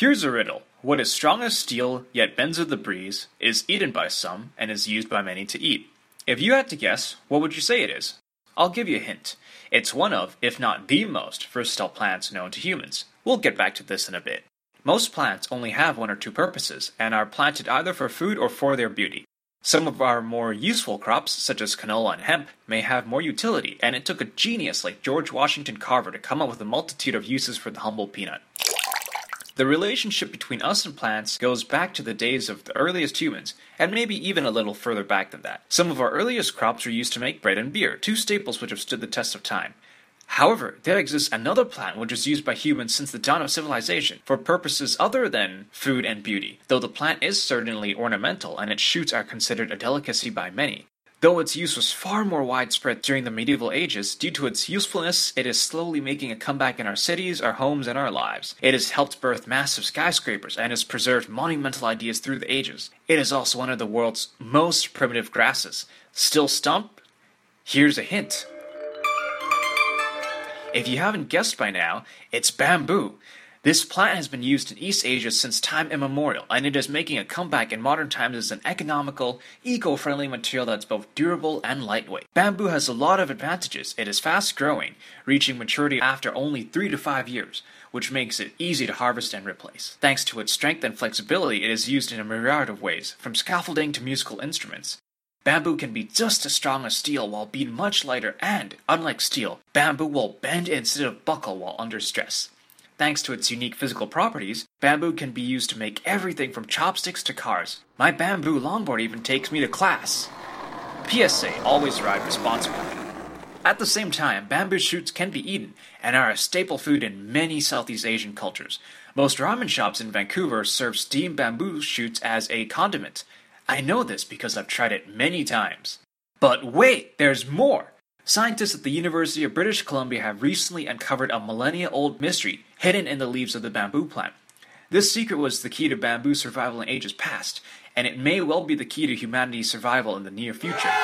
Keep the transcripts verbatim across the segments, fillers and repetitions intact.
Here's a riddle. What is strong as steel, yet bends with the breeze, is eaten by some, and is used by many to eat? If you had to guess, what would you say it is? I'll give you a hint. It's one of, if not the most, versatile plants known to humans. We'll get back to this in a bit. Most plants only have one or two purposes, and are planted either for food or for their beauty. Some of our more useful crops, such as canola and hemp, may have more utility, and it took a genius like George Washington Carver to come up with a multitude of uses for the humble peanut. The relationship between us and plants goes back to the days of the earliest humans, and maybe even a little further back than that. Some of our earliest crops were used to make bread and beer, two staples which have stood the test of time. However, there exists another plant which is used by humans since the dawn of civilization, for purposes other than food and beauty, though the plant is certainly ornamental and its shoots are considered a delicacy by many. Though its use was far more widespread during the medieval ages, due to its usefulness, it is slowly making a comeback in our cities, our homes, and our lives. It has helped birth massive skyscrapers and has preserved monumental ideas through the ages. It is also one of the world's most primitive grasses. Still stump? Here's a hint. If you haven't guessed by now, it's bamboo. This plant has been used in East Asia since time immemorial, and it is making a comeback in modern times as an economical, eco-friendly material that's both durable and lightweight. Bamboo has a lot of advantages. It is fast-growing, reaching maturity after only three to five years, which makes it easy to harvest and replace. Thanks to its strength and flexibility, it is used in a myriad of ways, from scaffolding to musical instruments. Bamboo can be just as strong as steel while being much lighter, and, unlike steel, bamboo will bend instead of buckle while under stress. Thanks to its unique physical properties, bamboo can be used to make everything from chopsticks to cars. My bamboo longboard even takes me to class. P S A, always ride responsibly. At the same time, bamboo shoots can be eaten, and are a staple food in many Southeast Asian cultures. Most ramen shops in Vancouver serve steamed bamboo shoots as a condiment. I know this because I've tried it many times. But wait, there's more! Scientists at the University of British Columbia have recently uncovered a millennia-old mystery hidden in the leaves of the bamboo plant. This secret was the key to bamboo survival in ages past, and it may well be the key to humanity's survival in the near future.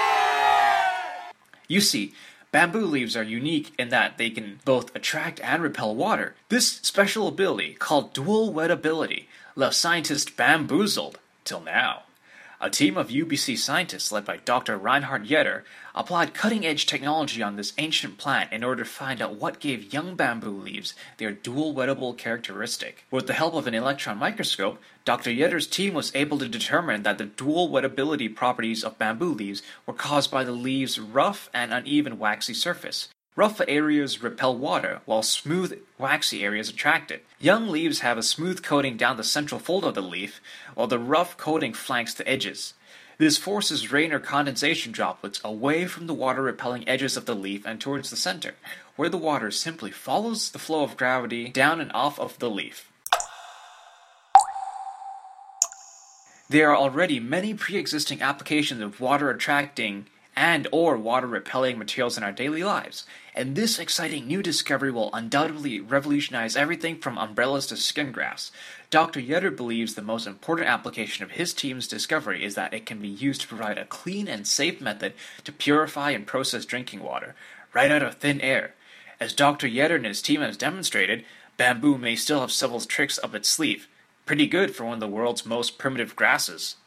You see, bamboo leaves are unique in that they can both attract and repel water. This special ability, called dual wettability, left scientists bamboozled, till now. A team of U B C scientists led by Doctor Reinhard Jetter applied cutting-edge technology on this ancient plant in order to find out what gave young bamboo leaves their dual wettable characteristic. With the help of an electron microscope, Doctor Jetter's team was able to determine that the dual wettability properties of bamboo leaves were caused by the leaves' rough and uneven waxy surface. Rough areas repel water, while smooth, waxy areas attract it. Young leaves have a smooth coating down the central fold of the leaf, while the rough coating flanks the edges. This forces rain or condensation droplets away from the water-repelling edges of the leaf and towards the center, where the water simply follows the flow of gravity down and off of the leaf. There are already many pre-existing applications of water-attracting and or water-repelling materials in our daily lives, and this exciting new discovery will undoubtedly revolutionize everything from umbrellas to skin grafts. Doctor Jetter believes the most important application of his team's discovery is that it can be used to provide a clean and safe method to purify and process drinking water, right out of thin air. As Doctor Jetter and his team has demonstrated, bamboo may still have several tricks up its sleeve. Pretty good for one of the world's most primitive grasses.